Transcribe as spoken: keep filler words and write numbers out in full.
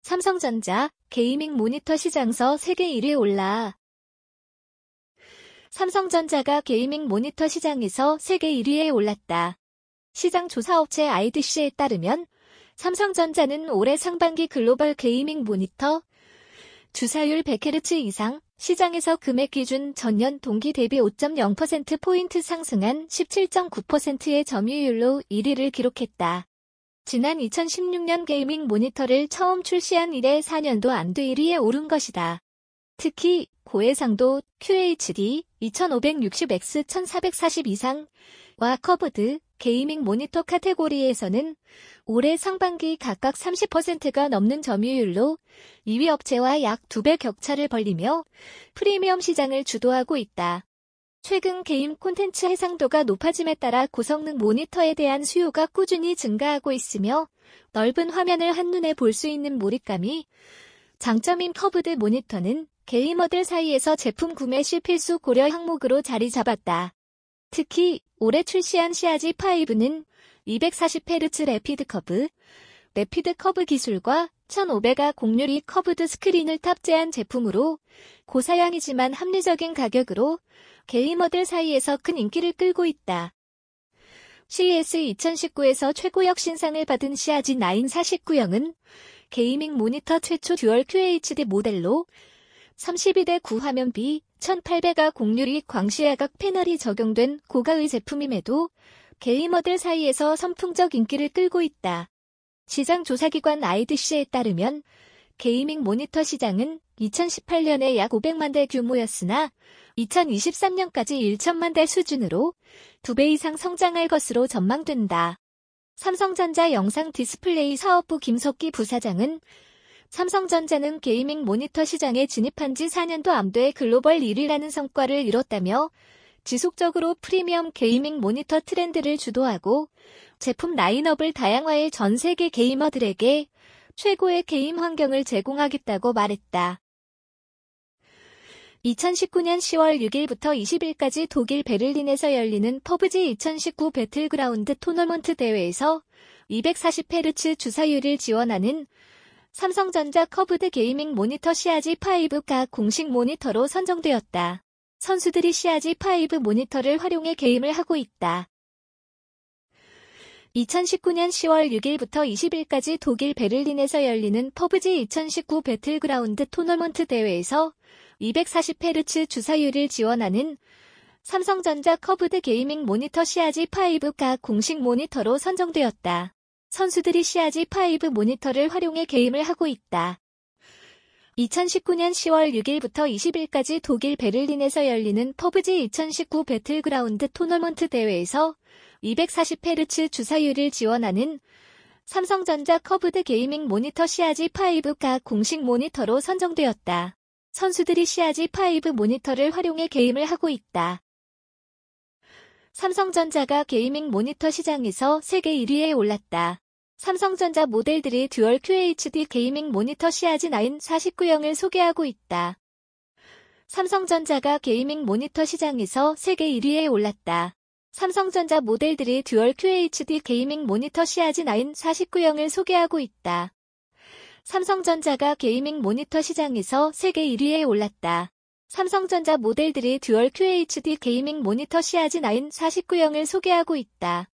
삼성전자 게이밍 모니터 시장서 세계 일 위에 올라. 삼성전자가 게이밍 모니터 시장에서 세계 일 위에 올랐다. 시장 조사업체 아이디씨에 따르면 삼성전자는 올해 상반기 글로벌 게이밍 모니터 주사율 백 헤르츠 이상 시장에서 금액 기준 전년 동기 대비 오 점 영 퍼센트포인트 상승한 십칠 점 구 퍼센트의 점유율로 일 위를 기록했다. 지난 이천십육 년 게이밍 모니터를 처음 출시한 이래 사 년도 안 돼 일 위에 오른 것이다. 특히 고해상도 큐에이치디 이천오백육십 엑스 천사백사십 이상과 커브드 게이밍 모니터 카테고리에서는 올해 상반기 각각 삼십 퍼센트가 넘는 점유율로 이 위 업체와 약 두 배 격차를 벌리며 프리미엄 시장을 주도하고 있다. 최근 게임 콘텐츠 해상도가 높아짐에 따라 고성능 모니터에 대한 수요가 꾸준히 증가하고 있으며 넓은 화면을 한눈에 볼 수 있는 몰입감이 장점인 커브드 모니터는 게이머들 사이에서 제품 구매 시 필수 고려 항목으로 자리 잡았다. 특히 올해 출시한 시아지 파이브는 이백사십 헤르츠 래피드 커브, 래피드 커브 기술과 천오백 와 공률이 커브드 스크린을 탑재한 제품으로 고사양이지만 합리적인 가격으로 게이머들 사이에서 큰 인기를 끌고 있다. 씨이에스 이천십구에서 최고 혁신상을 받은 시아지 나인 사십구형은 게이밍 모니터 최초 듀얼 큐에이치디 모델로 삼십이 대 구 화면비, 천팔백 와 공률이 광시야각 패널이 적용된 고가의 제품임에도 게이머들 사이에서 선풍적 인기를 끌고 있다. 시장 조사기관 아이디씨에 따르면 게이밍 모니터 시장은 이천십팔 년에 약 오백만 대 규모였으나 이천이십삼 년까지 천만 대 수준으로 두 배 이상 성장할 것으로 전망된다. 삼성전자 영상 디스플레이 사업부 김석기 부사장은 삼성전자는 게이밍 모니터 시장에 진입한 지 사 년도 안 돼 글로벌 일 위라는 성과를 이뤘다며 지속적으로 프리미엄 게이밍 모니터 트렌드를 주도하고 제품 라인업을 다양화해 전 세계 게이머들에게 최고의 게임 환경을 제공하겠다고 말했다. 이천십구 년 시월 육 일부터 이십 일까지 독일 베를린에서 열리는 퍼브지 이천십구 배틀그라운드 토너먼트 대회에서 이백사십 헤르츠 주사율을 지원하는 삼성전자 커브드 게이밍 모니터 시아지 파이브가 공식 모니터로 선정되었다. 선수들이 시아지 파이브 모니터를 활용해 게임을 하고 있다. 이천십구 년 시월 육 일부터 이십 일까지 독일 베를린에서 열리는 퍼브지 이천십구 배틀그라운드 토너먼트 대회에서 이백사십 헤르츠 주사율을 지원하는 삼성전자 커브드 게이밍 모니터 시아지 파이브가 공식 모니터로 선정되었다. 선수들이 시아지 파이브 모니터를 활용해 게임을 하고 있다. 이천십구 년 시월 육 일부터 이십 일까지 독일 베를린에서 열리는 퍼브지 이천십구 배틀그라운드 토너먼트 대회에서 이백사십 헤르츠 주사율을 지원하는 삼성전자 커브드 게이밍 모니터 시아지 파이브가 공식 모니터로 선정되었다. 선수들이 시아지 파이브 모니터를 활용해 게임을 하고 있다. 삼성전자가 게이밍 모니터 시장에서 세계 일 위에 올랐다. 삼성전자 모델들이 듀얼 큐에이치디 게이밍 모니터 시아지 나인 사십구형을 소개하고 있다. 삼성전자가 게이밍 모니터 시장에서 세계 일 위에 올랐다. 삼성전자 모델들이 듀얼 큐에이치디 게이밍 모니터 시아지 나인 사십구형을 소개하고 있다. 삼성전자가 게이밍 모니터 시장에서 세계 일 위에 올랐다. 삼성전자 모델들이 듀얼 큐에이치디 게이밍 모니터 시아지 나인 사십구형을 소개하고 있다.